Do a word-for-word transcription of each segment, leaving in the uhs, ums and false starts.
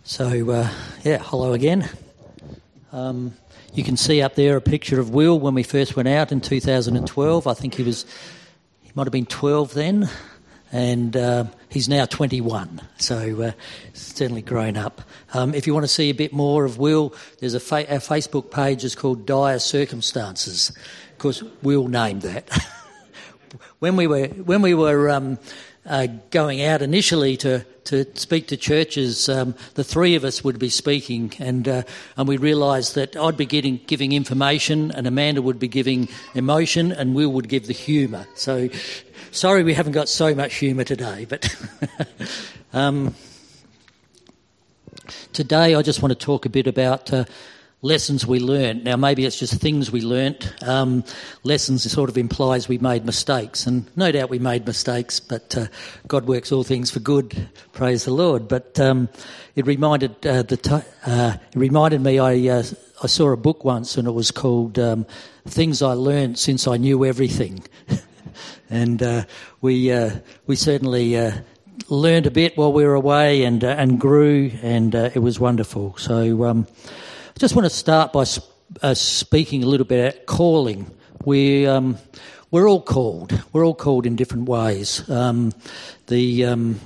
So, uh, yeah, hello again. Um, you can see up there a picture of Will when we first went out in two thousand twelve. I think he was, he might have been twelve then, and uh, he's now twenty-one, so uh, certainly grown up. Um, if you want to see a bit more of Will, there's a fa- our Facebook page is called Dire Circumstances. Of course, Will named that. when we were when we were um, uh, going out initially to. to speak to churches, um, the three of us would be speaking, and uh, and we realised that I'd be getting, giving information, and Amanda would be giving emotion, and Will would give the humour. So, sorry we haven't got so much humour today, but um, today I just want to talk a bit about uh, lessons we learnt. Now, maybe it's just things we learnt. Um, lessons sort of implies we made mistakes, and no doubt we made mistakes, but uh, God works all things for good, praise the Lord. But um, it reminded uh, the t- uh, it reminded me I uh, I saw a book once, and it was called um, Things I Learnt Since I Knew Everything. and uh, we uh, we certainly uh, learned a bit while we were away, and uh, and grew, and uh, it was wonderful. So um, I just want to start by uh, speaking a little bit about calling. We, um, we're all called. We're all called in different ways. Um, the um,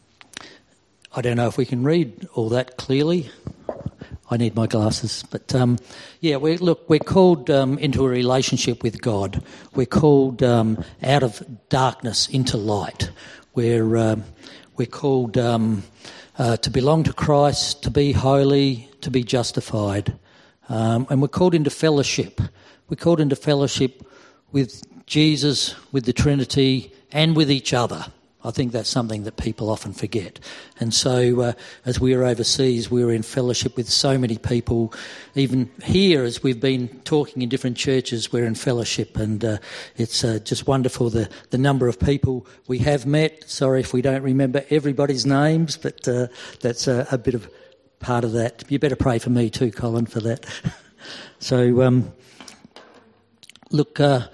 I don't know if we can read all that clearly. I need my glasses. But, um, yeah, we look, we're called um, into a relationship with God. We're called um, out of darkness into light. We're, um, we're called um, uh, to belong to Christ, to be holy, to be justified. Um, and we're called into fellowship. We're called into fellowship with Jesus, with the Trinity, and with each other. I think that's something that people often forget. And so uh, as we were overseas, we were in fellowship with so many people. Even here, as we've been talking in different churches, we're in fellowship, and uh, it's uh, just wonderful, the, the number of people we have met. Sorry if we don't remember everybody's names, but uh, that's uh, a bit of part of that. You better pray for me too, Colin, for that. so, um, look, uh,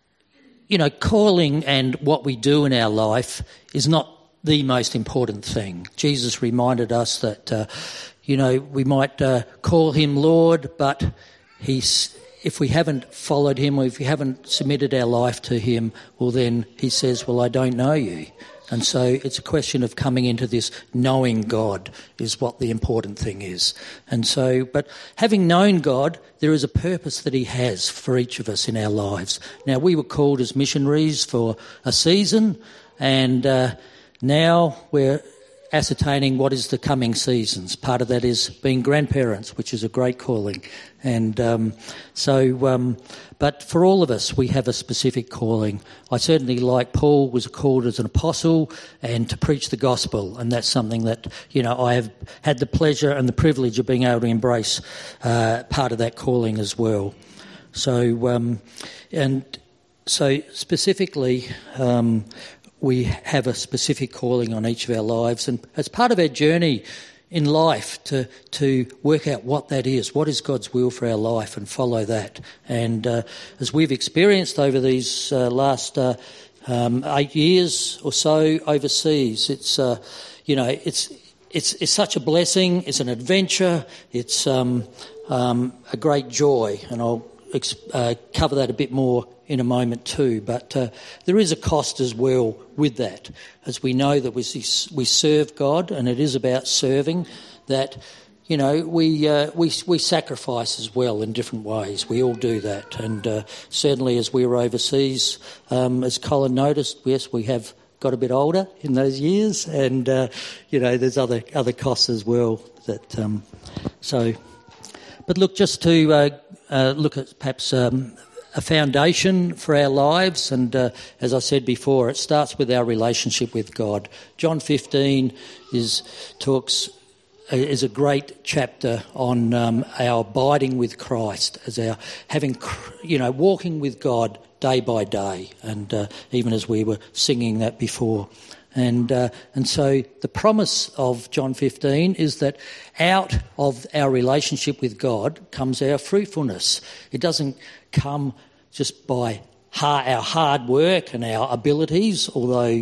you know, calling and what we do in our life is not the most important thing. Jesus reminded us that, uh, you know, we might uh, call him Lord, but he's, if we haven't followed him, or if we haven't submitted our life to him, well then he says, well, I don't know you. And so it's a question of coming into this knowing God is what the important thing is. And so, but having known God, there is a purpose that he has for each of us in our lives. Now, we were called as missionaries for a season, and uh, now we're ascertaining what is the coming seasons. Part of that is being grandparents, which is a great calling. And um, so, um, but for all of us, we have a specific calling. I certainly, like Paul, was called as an apostle and to preach the gospel, and that's something that, you know, I have had the pleasure and the privilege of being able to embrace uh, part of that calling as well. So, um, and so specifically, um, we have a specific calling on each of our lives, and as part of our journey in life to to work out what that is, what is God's will for our life, and follow that. And uh, as we've experienced over these uh, last uh, um, eight years or so overseas, it's uh, you know it's it's it's such a blessing. It's an adventure. It's um, um, a great joy, and I'll uh, cover that a bit more in a moment too, but uh, there is a cost as well with that, as we know that we we serve God, and it is about serving. That, you know, we uh, we we sacrifice as well in different ways. We all do that, and uh, certainly as we were overseas, um, as Colin noticed, yes, we have got a bit older in those years, and uh, you know, there's other other costs as well. That um, so, but look, just to uh, uh, look at perhaps. Um, A foundation for our lives, and uh, as I said before, it starts with our relationship with God. John fifteen is talks is a great chapter on um, our abiding with Christ, as our having, you know, walking with God day by day, and uh, even as we were singing that before. And uh, and so the promise of John fifteen is that out of our relationship with God comes our fruitfulness. It doesn't come just by hard, our hard work and our abilities, although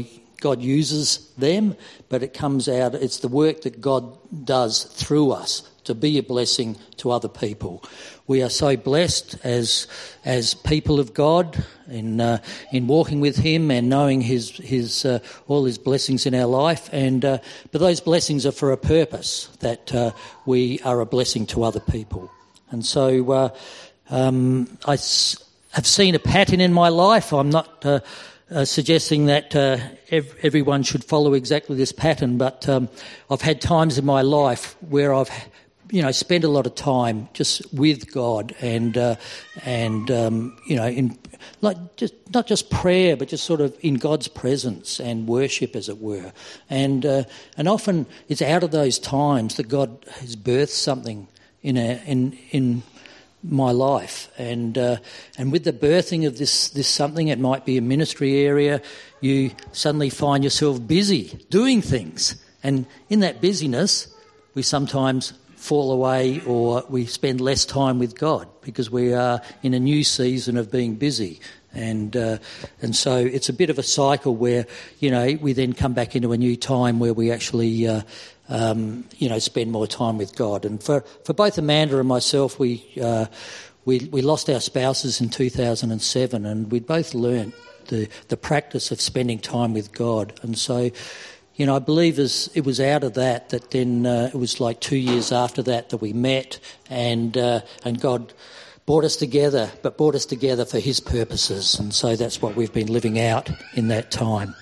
God uses them, but it comes out, it's the work that God does through us to be a blessing to other people. We are so blessed as as people of God in uh, in walking with Him and knowing His His uh, all His blessings in our life. And uh, but those blessings are for a purpose, that uh, we are a blessing to other people. And so uh, um, I s- have seen a pattern in my life. I'm not uh, uh, suggesting that uh, ev- everyone should follow exactly this pattern, but um, I've had times in my life where I've you know, spend a lot of time just with God and uh, and um, you know, in like just not just prayer, but just sort of in God's presence and worship, as it were. And uh, and often it's out of those times that God has birthed something in a, in in my life. And uh, and with the birthing of this this something, it might be a ministry area. You suddenly find yourself busy doing things, and in that busyness, we sometimes fall away, or we spend less time with God because we are in a new season of being busy. And uh, and so it's a bit of a cycle where, you know, we then come back into a new time where we actually, uh, um, you know, spend more time with God. And for, for both Amanda and myself, we, uh, we we lost our spouses in two thousand seven, and we both learnt the, the practice of spending time with God. And so, you know, I believe as it was out of that that then uh, it was like two years after that that we met, and uh, and God brought us together, but brought us together for His purposes, and so that's what we've been living out in that time.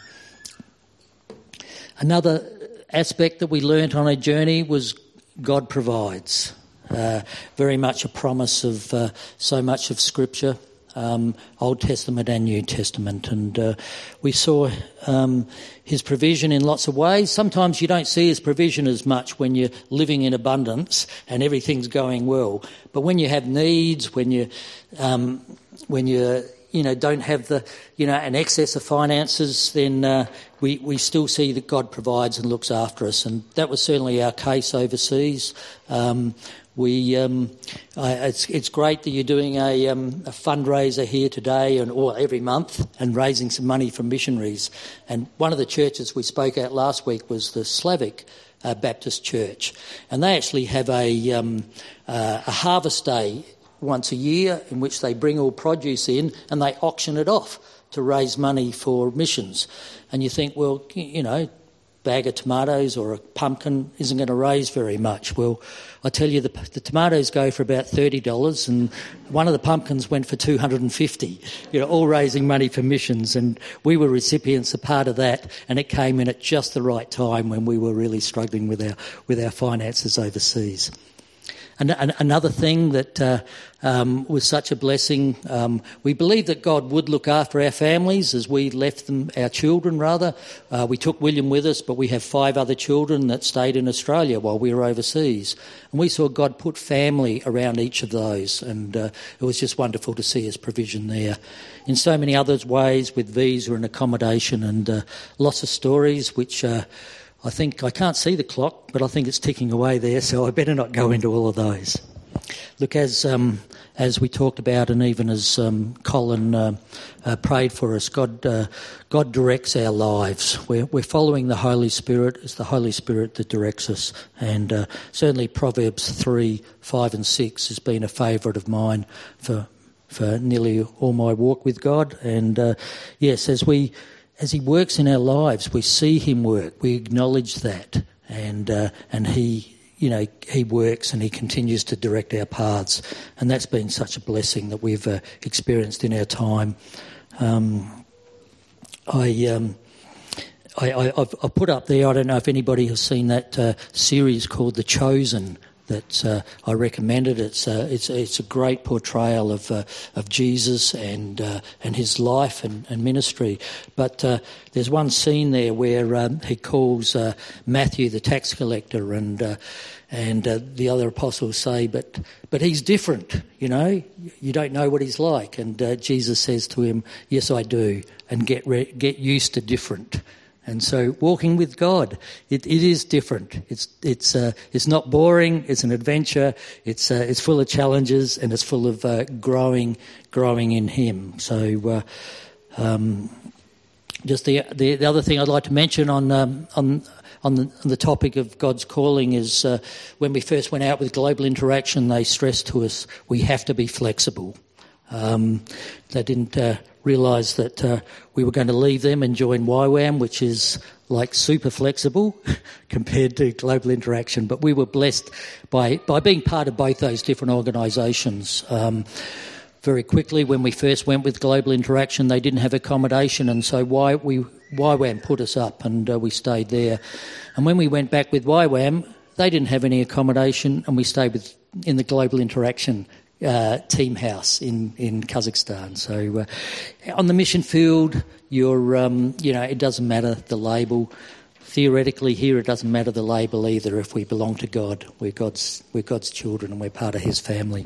Another aspect that we learnt on our journey was God provides. Uh, very much a promise of uh, so much of Scripture. Um, Old Testament and New Testament, and uh, we saw um, His provision in lots of ways. Sometimes you don't see His provision as much when you're living in abundance and everything's going well, but when you have needs, when you um, when you you know don't have the you know an excess of finances, then uh, we we still see that God provides and looks after us, and that was certainly our case overseas. Um, We, um, I, it's, it's great that you're doing a, um, a fundraiser here today and or every month and raising some money for missionaries. And one of the churches we spoke at last week was the Slavic uh, Baptist Church, and they actually have a, um, uh, a harvest day once a year in which they bring all produce in and they auction it off to raise money for missions. And you think, well, you know, bag of tomatoes or a pumpkin isn't going to raise very much. Well, I tell you, the, the tomatoes go for about thirty dollars, and one of the pumpkins went for two hundred fifty dollars, you know, all raising money for missions. And we were recipients, a part of that, and it came in at just the right time when we were really struggling with our with our finances overseas. And, and another thing that uh, um, was such a blessing, um, we believed that God would look after our families as we left them, our children rather. Uh, we took William with us, but we have five other children that stayed in Australia while we were overseas. And we saw God put family around each of those, and uh, it was just wonderful to see His provision there. In so many other ways, with visa and accommodation, and uh, lots of stories which... Uh, I think, I can't see the clock, but I think it's ticking away there, so I better not go into all of those. Look, as um, as we talked about, and even as um, Colin uh, uh, prayed for us, God uh, God directs our lives. We're, we're following the Holy Spirit. It's the Holy Spirit that directs us. And uh, certainly Proverbs three, five and six has been a favourite of mine for, for nearly all my walk with God. And uh, yes, as we... As He works in our lives, we see Him work. We acknowledge that, and uh, and He, you know, He works and He continues to direct our paths, and that's been such a blessing that we've uh, experienced in our time. Um, I, um, I, I I've, I've put up there. I don't know if anybody has seen that uh, series called The Chosen. That uh, I recommended. It's uh, it's it's a great portrayal of uh, of Jesus and uh, and His life and, and ministry. But uh, there's one scene there where um, He calls uh, Matthew the tax collector, and uh, and uh, the other apostles say, "But but he's different. You know, you don't know what he's like." And uh, Jesus says to him, "Yes, I do. And get re- get used to different." And so, walking with God, it, it is different. It's it's uh, it's not boring. It's an adventure. It's uh, it's full of challenges, and it's full of uh, growing growing in Him. So, uh, um, just the, the the other thing I'd like to mention on um, on on the, on the topic of God's calling is uh, when we first went out with Global Interaction, they stressed to us we have to be flexible. Um, they didn't uh, realise that uh, we were going to leave them and join Y WAM, which is like super flexible compared to Global Interaction. But we were blessed by by being part of both those different organisations. Um, Very quickly, when we first went with Global Interaction, they didn't have accommodation, and so Y, we, Y WAM put us up, and uh, we stayed there. And when we went back with Y WAM, they didn't have any accommodation, and we stayed with in the Global Interaction uh, team house in, in Kazakhstan. So uh, on the mission field, you're um, you know it doesn't matter the label. Theoretically, here it doesn't matter the label either. If we belong to God, we're God's we're God's children, and we're part of His family.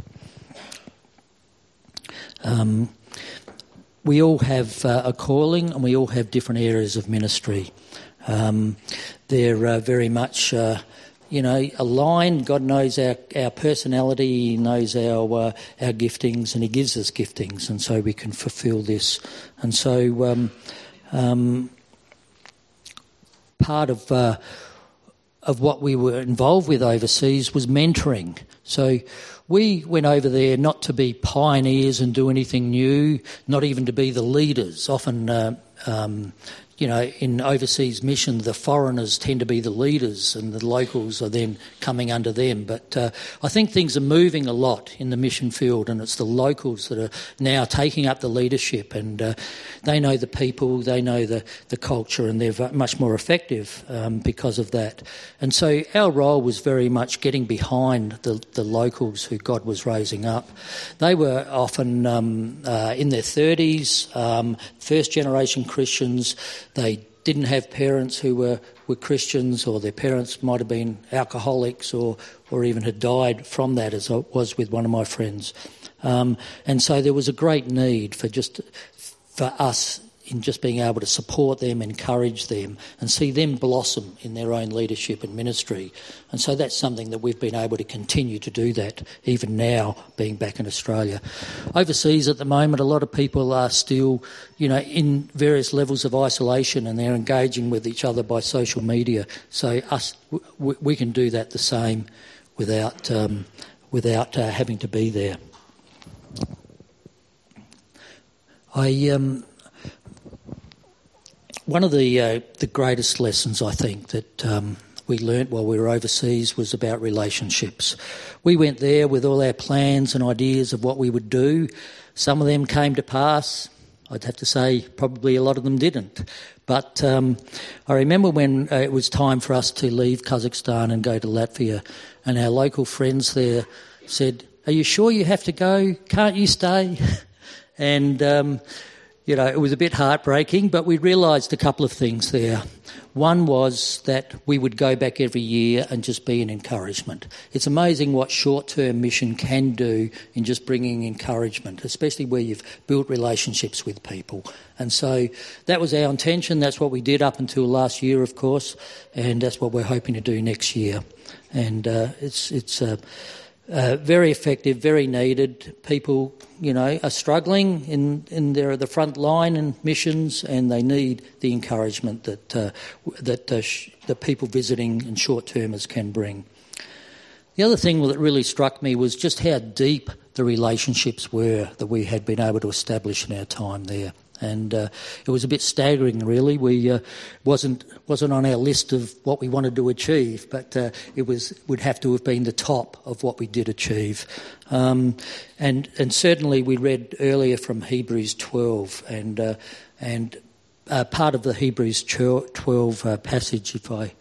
Um, we all have uh, a calling, and we all have different areas of ministry. Um, they're uh, very much, uh, you know, aligned. God knows our, our personality, He knows our uh, our giftings, and He gives us giftings, and so we can fulfil this. And so um, um, part of uh, of what we were involved with overseas was mentoring. So we went over there not to be pioneers and do anything new, not even to be the leaders. Often, uh, um, you know, in overseas mission, the foreigners tend to be the leaders and the locals are then coming under them. But uh, I think things are moving a lot in the mission field, and it's the locals that are now taking up the leadership, and uh, they know the people, they know the, the culture, and they're much more effective um, because of that. And so our role was very much getting behind the, the locals who God was raising up. They were often um, uh, in their thirties, um, first-generation Christians. They didn't have parents who were, were Christians, or their parents might have been alcoholics, or, or even had died from that, as I was with one of my friends. Um, and so there was a great need for just for us in just being able to support them, encourage them, and see them blossom in their own leadership and ministry. And so that's something that we've been able to continue to do that, even now, being back in Australia. Overseas at the moment, a lot of people are still, you know, in various levels of isolation, and they're engaging with each other by social media. So us, w- we can do that the same without, um, without uh, having to be there. I... Um, One of the uh, the greatest lessons, I think, that um, we learnt while we were overseas was about relationships. We went there with all our plans and ideas of what we would do. Some of them came to pass. I'd have to say probably a lot of them didn't. But um, I remember when uh, it was time for us to leave Kazakhstan and go to Latvia, and our local friends there said, "Are you sure you have to go? Can't you stay?" and... Um, You know, it was a bit heartbreaking, but we realised a couple of things there. One was that we would go back every year and just be an encouragement. It's amazing what short-term mission can do in just bringing encouragement, especially where you've built relationships with people. And so that was our intention. That's what we did up until last year, of course, and that's what we're hoping to do next year. And uh, it's it's uh, uh, very effective, very needed. People, you know, are struggling in, in their the front line in missions, and they need the encouragement that uh, that uh, sh- the people visiting and short-termers can bring. The other thing that really struck me was just how deep the relationships were that we had been able to establish in our time there. And uh, it was a bit staggering, really. We uh, wasn't wasn't on our list of what we wanted to achieve, but uh, it was would have to have been the top of what we did achieve. Um, and and certainly we read earlier from Hebrews twelve, and uh, and uh, part of the Hebrews twelve uh, passage, if I.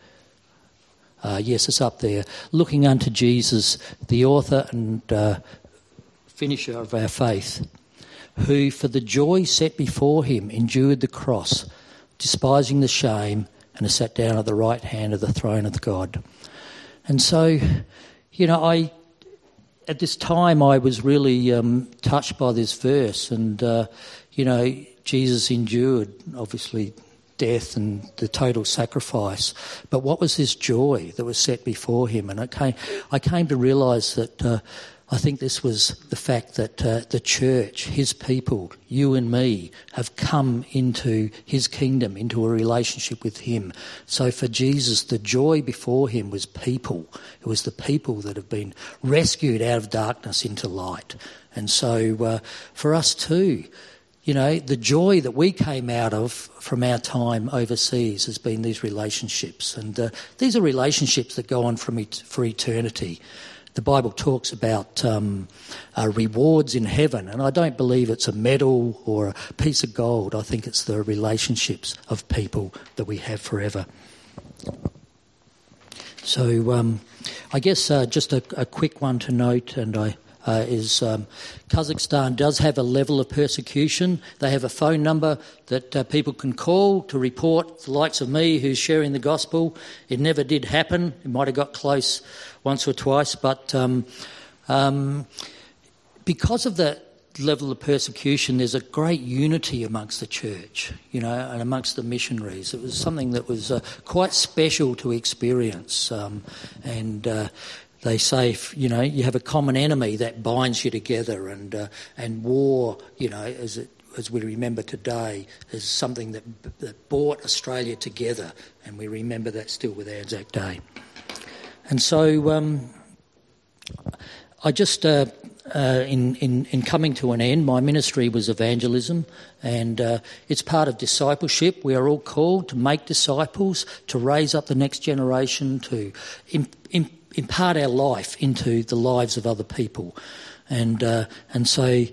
Uh, yes, it's up there. Looking unto Jesus, the author and uh, finisher of our faith, who for the joy set before him endured the cross, despising the shame, and has sat down at the right hand of the throne of God. And so, you know, I at this time I was really um, touched by this verse, and uh, you know, Jesus endured, obviously, death and the total sacrifice, but what was his joy that was set before him? And I came, I came to realise that uh, I think this was the fact that uh, the church, his people, you and me, have come into his kingdom, into a relationship with him. So for Jesus, the joy before him was people. It was the people that have been rescued out of darkness into light. And so uh, for us too, you know, the joy that we came out of from our time overseas has been these relationships. And uh, these are relationships that go on from et- for eternity. The Bible talks about um, uh, rewards in heaven, and I don't believe it's a medal or a piece of gold. I think it's the relationships of people that we have forever. So um, I guess uh, just a, a quick one to note, and I uh, is um, Kazakhstan does have a level of persecution. They have a phone number that uh, people can call to report the likes of me who's sharing the gospel. It never did happen. It might have got close once or twice, but um, um, because of that level of persecution, there's a great unity amongst the church, you know, and amongst the missionaries. It was something that was uh, quite special to experience, um, and uh, they say, if, you know, you have a common enemy that binds you together, and uh, and war, you know, as it as we remember today, is something that that brought Australia together, and we remember that still with Anzac Day. And so um, I just, uh, uh, in, in, in coming to an end, my ministry was evangelism, and uh, it's part of discipleship. We are all called to make disciples, to raise up the next generation, to imp, imp, impart our life into the lives of other people. And, uh, and so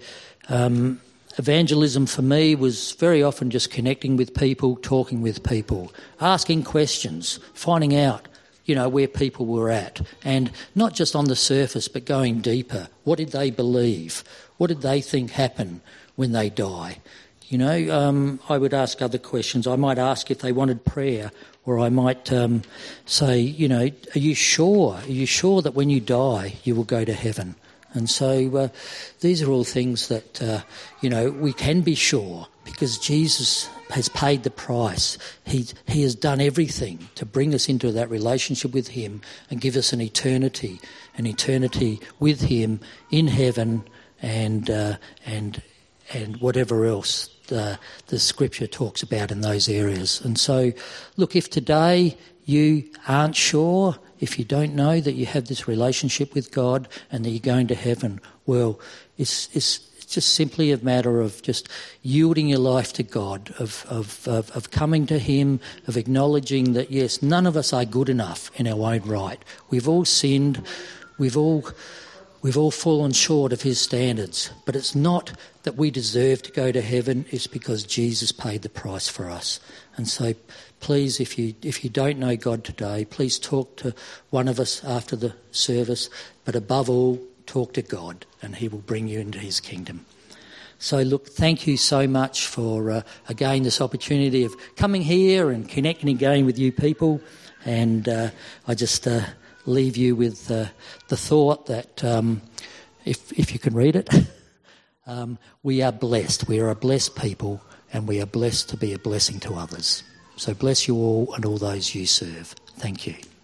um, evangelism for me was very often just connecting with people, talking with people, asking questions, finding out, you know, where people were at, and not just on the surface, but going deeper. What did they believe? What did they think happen when they die? You know, um, I would ask other questions. I might ask if they wanted prayer, or I might um, say, you know, are you sure? Are you sure that when you die, you will go to heaven? And so uh, these are all things that, uh, you know, we can be sure because Jesus has paid the price. He, he has done everything to bring us into that relationship with him and give us an eternity, an eternity with him in heaven and uh, and and whatever else the, the scripture talks about in those areas. And so, look, if today you aren't sure, if you don't know that you have this relationship with God and that you're going to heaven, well, it's it's just simply a matter of just yielding your life to God, of, of, of, of coming to him, of acknowledging that, yes, none of us are good enough in our own right. We've all sinned. We've all we've all fallen short of his standards. But it's not that we deserve to go to heaven. It's because Jesus paid the price for us. And so please, if you if you don't know God today, please talk to one of us after the service. But above all, talk to God, and he will bring you into his kingdom. So look, thank you so much for, uh, again, this opportunity of coming here and connecting again with you people. And uh, I just uh, leave you with uh, the thought that, um, if, if you can read it, um, we are blessed. We are a blessed people, and we are blessed to be a blessing to others. So bless you all and all those you serve. Thank you.